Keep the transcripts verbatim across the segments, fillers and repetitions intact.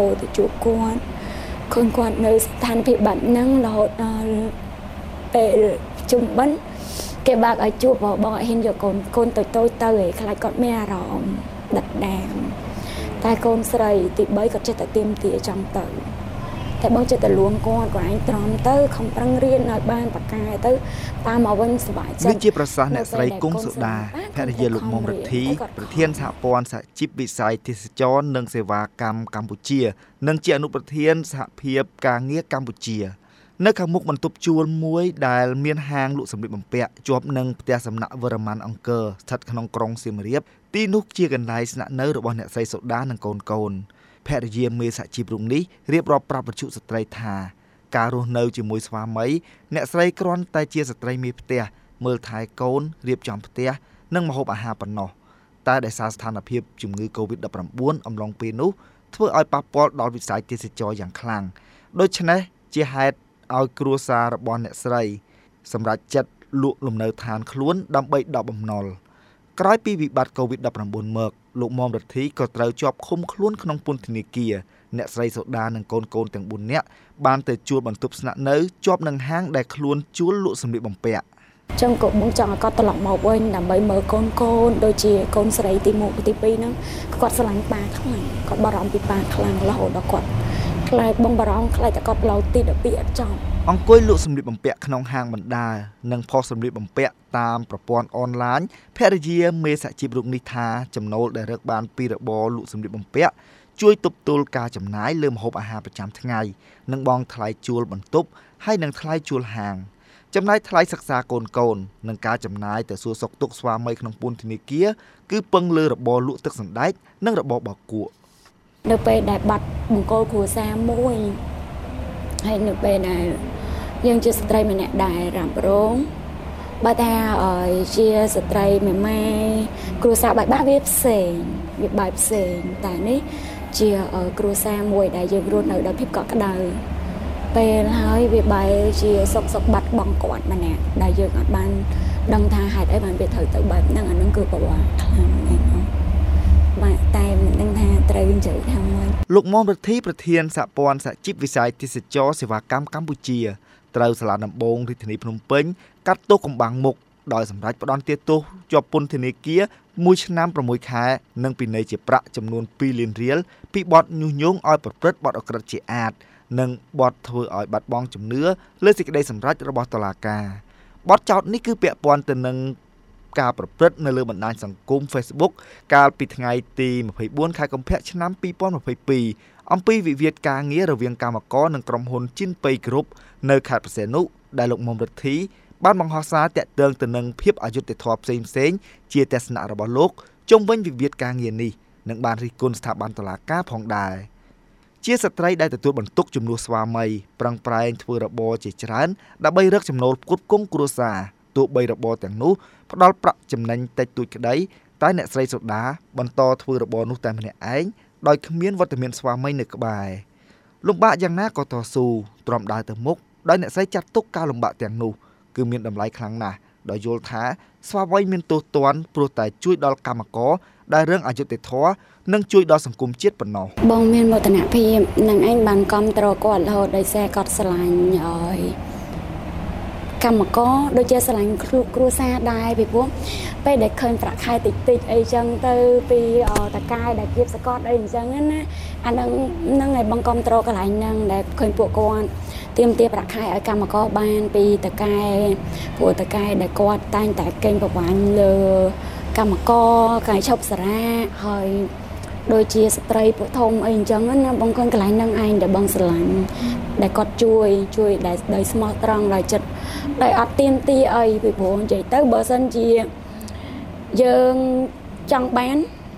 ចូលទៅជួបគាត់ឃើញគាត់នៅស្ថានភាពបែបហ្នឹងរហូតដល់ពេលជុំបិណ្ឌគេបើកឲ្យជួបបងអត់ហ៊ានយកកូនកូនតូចតូចទៅឯងខ្លាចគាត់មានអារម្មណ៍ដិតដាមតែកូនស្រីទីបីគាត់ចេះតែទៀមទាចង់ទៅតែបងចេះតែលួងគាត់គាត់ឯងទ្រាំទៅខំប្រឹងរៀនឲ្យបានប៉ាកែទៅតាមមកវិញសុបាយចិត្តនេះជាប្រសាសន៍អ្នកស្រីគង់សុដាភរិយាលោកមុំរិទ្ធីប្រធានសហព័ន្ធសហជីពវិស័យទេសចរនិងសេវាកម្មកម្ពុជានិងជាអនុប្រធានសហភាពការងារកម្ពុជានៅខាងមុខបន្ទប់ជួលមួយដែលមានហាងលក់សម្លៀកបំពាក់ជាប់នឹងផ្ទះសំណាក់វរ្ម័នអង្គរស្ថិតក្នុងក្រុងសៀមរាបទីនោះជាកន្លែងស្នាក់នៅរបស់អ្នកស្រីសូដានិងកូនកូនភរិយាមេសហជីពរូបនេះរៀបរាប់ប្រាប់វិទ្យុស្ត្រីថាការរស់នៅជាមួយស្វាមីអ្នកស្រីគ្រាន់តែជាស្ត្រីមេផ្ទះមើលថែកូនរៀបចំផ្ទះនិងម្ហូបអាហារប៉ុណ្ណោះតែដោយសារស្ថានភាពជំងឺ កូវីដ ដប់ប្រាំបួន អំឡុងពេលនោះធ្វើឲ្យប៉ះពាល់ដល់វិស័យទេសចរយ៉ាងខ្លាំងដូច្នេះជាហេតុឲ្យគ្រួសាររបស់អ្នកស្រីសម្រាប់ចិត្តលក់លំនៅឋានខ្លួនដើម្បីដកបំណុលក្រោយពីវិបត្តិ កូវីដ ដប់ប្រាំបួន មកលោកមុំរិទ្ធីក៏ត្រូវជាប់ឃុំខ្លួនក្នុងពន្ធនាគារអ្នកស្រីសូដានិងកូនកូនទាំងបួននាក់បានទៅជួលបន្ទប់ស្នាក់នៅជាប់នឹងហាងដែលខ្លួនជួលលក់សម្លៀកបំពាក់ចឹងក៏បងចង់ឲ្យគាត់ត្រឡប់មកវិញដើម្បីមើលកូនកូនដូចជាកូនស្រីទីមួយទីពីរហ្នឹងគាត់ស្រឡាញ់ប៉ាខ្លាំងគាត់បារម្ភពីប៉ាខ្លាំងរហូតដល់គាត់ខ្លាចបងបារម្ភខ្លាចតែគាត់ឡូវទីដល់ពីអត់ចប់អង្គុយលក់សម្លៀកបំពាក់ក្នុងហាងបណ្ដាលនិងផុសសម្លៀកបំពាក់តាមប្រព័ន្ធអនឡាញភរិយាមេសហជីពរូបនេះថាចំណូលដែលរកបានពីរបរលក់សម្លៀកបំពាក់ជួយទប់ទល់ការចំណាយលើម្ហូបអាហារប្រចាំថ្ងៃនិងបង់ថ្លៃជួលបន្ទប់ហើយនិងថ្លៃជួលហាងចំណាយថ្លៃសិក្សាកូនកូននិងការចំណាយទៅសួរសុខទុក្ខស្វាមីក្នុងពន្ធនាគារគឺពឹងលើរបរលក់ទឹកសណ្ដែកនិងរបរបោកគក់នៅពេលដែលបាត់បង្គោលគ្រួសារមួយហើយនៅពេលដែលយើងជាស្ត្រីម្នាក់ដែលរ៉ាប់រងបើថាជាស្ត្រីមេម៉ាយគ្រួសារបែបបាក់វាផ្សេងវាបែបផ្សេងតែនេះជាគ្រួសារមួយដែលយើងរស់នៅដោយភាពកក់ក្ដៅពេលហើយវាបែរជាសុកសុកបាត់បង់គាត់ម្នាក់ដែលយើងអត់បានដឹងថាហេតុអីបានវាត្រូវទៅបែបហ្នឹងអានឹងគឺប្រវត្តិខ្លាំងណាស់បាទតែមិនដឹងថាត្រូវនិយាយថាម៉េចលោកមុំរិទ្ធីប្រធានសហព័ន្ធសហជីពវិស័យទេសចរសេវាកម្មកម្ពុជាត្រូវសាលាដំបងរាជធានីភ្នំពេញកាត់ទោសកំបាំងមុខដោយសម្រេចផ្តន្ទាទោសជាប់ពន្ធនាគារមួយឆ្នាំប្រាំមួយខែនិងពិន័យជាប្រាក់ចំនួនពីរលានរៀលពីបទញុះញង់ឲ្យប្រព្រឹត្តបទឧក្រិដ្ឋជាអាតនិងបទធ្វើឲ្យបាត់បង់ជំនឿលើសេចក្តីសម្រេចរបស់តុលាការបទចោទនេះគឺពាក់ព័ន្ធទៅនឹងការប្រព្រឹត្តនៅលើបណ្ដាញសង្គម Facebook កាលពីថ្ងៃទីម្ភៃបួនខែកុម្ភៈឆ្នាំពីរពាន់ម្ភៃពីរអំពីវិវាទការងាររវាងកម្មករនិងក្រុមហ៊ុនជីនប៉េយគ្រុបនៅខេត្តព្រះសីហនុដែលលោកមុំរិទ្ធីបានបង្ហោះសារតាក់ទងទៅនឹងភាពអយុត្តិធម៌ផ្សេងផ្សេងជាទស្សនៈរបស់លោកជុំវិញវិវាទការងារនេះនិងបានរិះគន់ស្ថាប័នតុលាការផងដែរជាស្ត្រីដែលទទួលបន្ទុកជំនួសស្វាមីប្រឹងប្រែងធ្វើរបរជាច្រើនដើម្បីរកចំណូលផ្គត់ផ្គង់គ្រួសារទោះបីរបរទាំងនោះផ្ដល់ប្រាក់ចំណេញតិចតួចក្តីតែអ្នកស្រីសូដាបន្តធ្វើរបរនោះតែម្នាក់ឯងដោយគ្មានវត្តមានស្វាមីនៅក្បែរលំបាកយ៉ាងណាក៏តស៊ូទ្រាំដើរទៅមុខដោយអ្នកស្រីចាត់ទុកការលំបាកទាំងនោះគឺមានតម្លៃខ្លាំងណាស់ដោយយល់ថាស្វាមីមានទោសទណ្ឌព្រោះតែជួយដល់កម្មករដែលរងអយុត្តិធម៌និងជួយដល់សង្គមជាតិប៉ុណ្ណោះបងមានមោទនភាពនឹងឯងបានគាំទ្រគាត់រហូតដោយសារគាត់ស្រឡាញ់ឲ្យកម្មករដូចជាស្រឡាញ់គ្រួសារដែរពីព្រោះពេលដែលឃើញប្រាក់ខែតិចតិចអីចឹងទៅពីតកាយដែលគៀបសកតអីអញ្ចឹងណាអានឹងនឹងឲ្យបងគាំទ្រកន្លែងហ្នឹងដែលឃើញពួកគាត់ទៀមទាប្រាក់ខែឲ្យកម្មករបានពីតកែព្រោះតកែដែលគាត់តែងតែកេងប្រវ័ញ្ចលើកម្មករកាយឈប់សារៈហើយដូចជាស្ត្រីពុធំអីអញ្ចឹងណាបងឃើញកន្លែងហ្នឹងឯងដែលបងស្រឡាញ់ដែលគាត់ជួយជួយដែលដោយស្មោះត្រង់ដោយចិត្តដោយអត់ទៀមទាអីពីព្រោះនិយាយទៅបើសិនជាយើងចង់បាន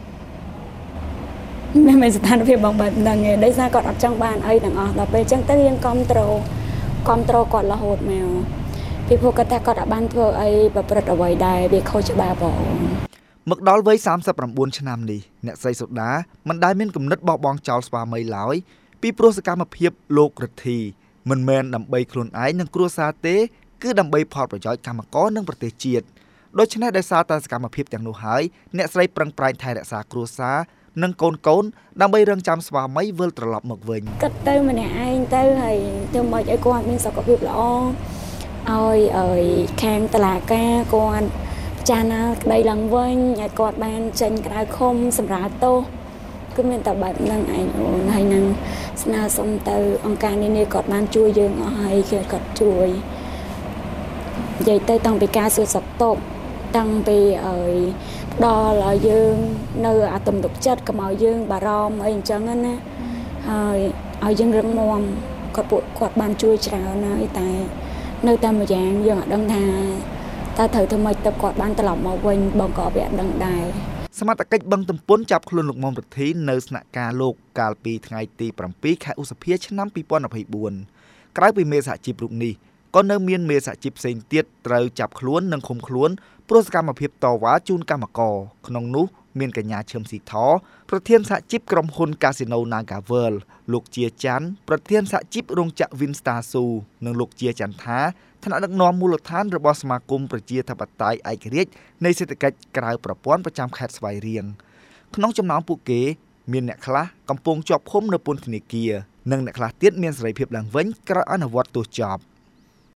មិនមែនស្ថានភាពបងបែបហ្នឹងទេដោយសារគាត់អត់ចង់បានអីទាំងអស់ដល់ពេលអញ្ចឹងទៅយើងគាំទ្រគាំទ្រគាត់រហូតមកពីព្រោះគាត់ថាគាត់អាចបានធ្វើអីប្រព្រឹត្តអ្វីដែរវាខុសច្បាប់បងមកដល់វ័យសាមសិបប្រាំបួនឆ្នាំនេះអ្នកស្រីសូដាមិនដែលមានគំនិតបោះបង់ចោលស្វាមីឡើយពីព្រោះសកម្មភាពលោករិទ្ធីមិនមែនដើម្បីខ្លួនឯងនិងគ្រួសារទេគឺដើម្បីផលប្រយោជន៍កម្មករនិងប្រទេសជាតិដូច្នេះដោយសារតែសកម្មភាពទាំងនោះហើយអ្នកស្រីប្រឹងប្រែងថែរក្សាគ្រួសារនិងកូនកូនដើម្បីរងចាំស្វាមីវិលត្រឡប់មកវិញគិតទៅម្នាក់ឯងទៅហើយធ្វើម៉េចឲ្យគាត់មានសុខភាពល្អឲ្យឲ្យខាងតឡាការគាត់ចាណាក្តីឡើងវិញឲ្យគាត់បានចេញក្រៅឃុំសម្រាប់ទោសគឺមានតែបែបហ្នឹងឯងអូនហើយនឹងស្នើសុំទៅអង្គការនានាគាត់បានជួយយើងអស់ហើយគេគាត់ជួយនិយាយទៅតាំងពីការសួរសុខទុក្ខតាំងពីឲ្យដល់ឲ្យយើងនៅអាទំទុកចិត្តកុំឲ្យយើងបារម្ភអីអញ្ចឹងណាហើយឲ្យយើងរឹងមាំគាត់ពួកគាត់បានជួយច្រើនហើយតែនៅតែមួយយ៉ាងយើងអត់ដឹងថាតើត្រូវធ្វើម៉េចទៅគាត់បានត្រឡប់មកវិញបងក៏វាអត់ដឹងដែរសមត្ថកិច្ចបឹងទំពុនចាប់ខ្លួនលោកមុំប្រធីននៅស្នាក់ការលោកកាលពីថ្ងៃទី7ខែឧសភាឆ្នាំ2024ក្រៅពីមេសហជីពរូបនេះក៏នៅមានមេសហជីពផ្សេងទៀតត្រូវចាប់ខ្លួននិងឃុំខ្លួនព្រោះសកម្មភាពតវ៉ាជូនកម្មករក្នុងនោះមានកញ្ញាឈឹមស៊ីថប្រធានសហជីពក្រុមហ៊ុនកាស៊ីណូ Nagavel លោកជាច័ន្ទប្រធានសហជីពរោងចក្រ Winstar Su និងលោកជាច័ន្ទថាថ្នាក់ដឹកនាំមូលដ្ឋានរបស់សមាគមប្រជាធិបតេយ្យឯករាជ្យនៃសេដ្ឋកិច្ចក្រៅប្រព័ន្ធប្រចាំខេត្តស្វាយរៀងក្នុងចំណោមពួកគេមានអ្នកខ្លះកំពុងជាប់ឃុំនៅពន្ធនាគារនិងអ្នកខ្លះទៀតមានសេរីភាពឡើងវិញក្រោយអនុវត្តទោសចប់